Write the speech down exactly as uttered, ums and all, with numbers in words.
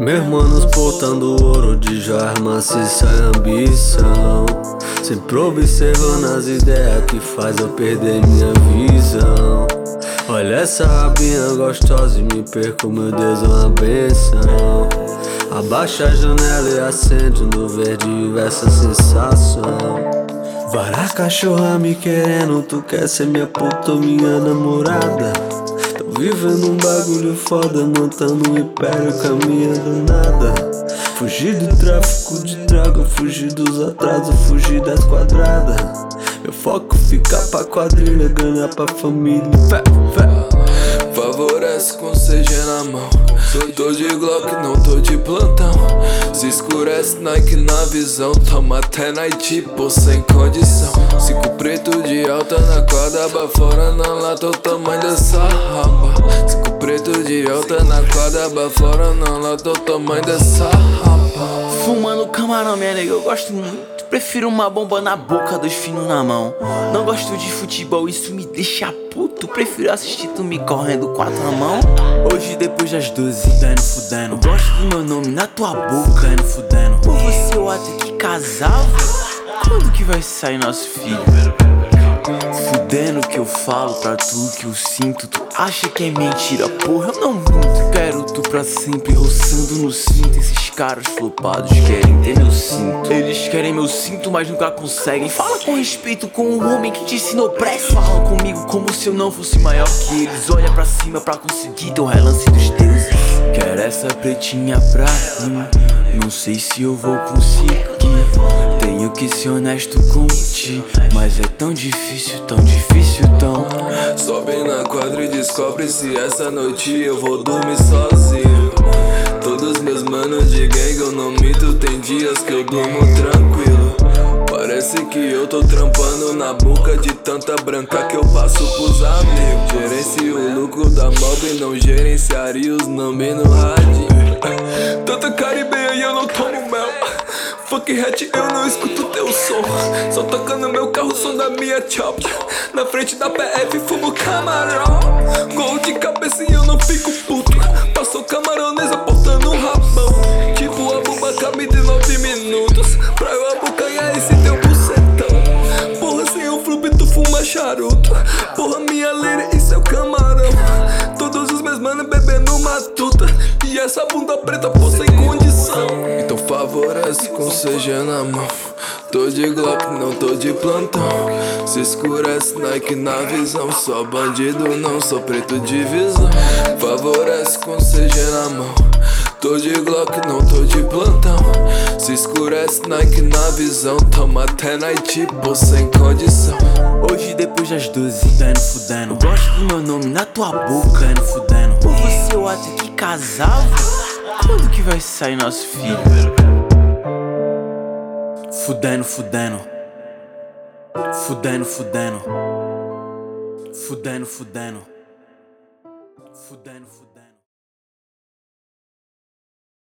Meus manos portando ouro de joia maciça e ambição, sempre observando as ideias que faz eu perder minha visão. Olha essa rabinha gostosa e me perco, meu Deus, é uma benção. Abaixa a janela e acende no verde viva essa sensação. Várias cachorra me querendo, tu quer ser minha puta ou minha namorada? Tô vivendo um bagulho foda, montando um império, caminhando nada. Fugir do tráfico de droga, fugir dos atrasos, fugir das quadradas. Meu foco fica pra quadrilha, ganhar pra família. Fé, fé. Favorece com C G na mão. Tô de Glock, não tô de plantão. Se escurece Nike na visão, toma até night, pô, sem condição. Cinco preto de alta na quadra, bafora na lata, o tamanho dessa raba. Cinco preto de alta na quadra, bafora na lata, o tamanho dessa raba. Fumando camarão, minha nega, eu gosto muito. Prefiro uma bomba na boca, dois finos na mão. Não gosto de futebol, isso me deixa puto. Prefiro assistir tu me correndo quatro na mão. Hoje depois das doze, fudendo, fudendo. Gosto do meu nome na tua boca, fudendo, fudendo. Por você eu até que casava. Quando que vai sair nosso filho? Fudendo que eu falo pra tu, que eu sinto. Tu acha que é mentira, porra, eu não minto. Quero tu pra sempre, roçando no cinto. Esses caras flopados querem ter meu cinto. Eles querem meu cinto, mas nunca conseguem. Fala com respeito com o homem que te ensinou pressa. Falam comigo como se eu não fosse maior que eles. Olha pra cima pra conseguir teu relance dos deuses. Quero essa pretinha pra mim, não sei se eu vou conseguir. Tenho que ser honesto contigo, mas é tão difícil, tão difícil, tão. Sobe na quadra e descobre se essa noite eu vou dormir sozinho. Todos meus manos de gangue eu não minto, tem dias que eu durmo tranquilo. Parece que eu tô trampando na boca de tanta branca que eu passo pros amigos. Gerencio o lucro da mob e não gerenciaria os nomes no rádio. Tanta caribenha e eu não tomo mel. Fuck hat, eu não escuto teu som. Só tocando meu carro, som da minha chop. Na frente da P F, fumo camarão. Gol de cabeça e eu não fico puto. Passou camaronesa portando um rabão. Tipo a Bubaca me de nove minutos pra eu abocanhar esse teu bucetão. Porra, sem o flup tu fuma charuto. Porra, minha lira e seu camarão. Todos os meus manos bebendo matuta. E essa bunda preta, pô, sem condição. Então favorece com C G na mão. Tô de Glock, não tô de plantão. Se escurece Nike na visão. Só bandido, não sou preto de visão. Favorece com C G na mão. Tô de Glock, não tô de plantão. Se escurece Nike na visão. Toma até night, pô, sem condição. Hoje depois das doze, fudendo, fudendo. Gosto do meu nome na tua boca, fudendo, fudendo. Por você eu até que casava. Quando que vai sair nosso filho? Fudendo, fudendo. Fudendo, fudendo. Fudendo, fudendo. Fudendo, fudendo.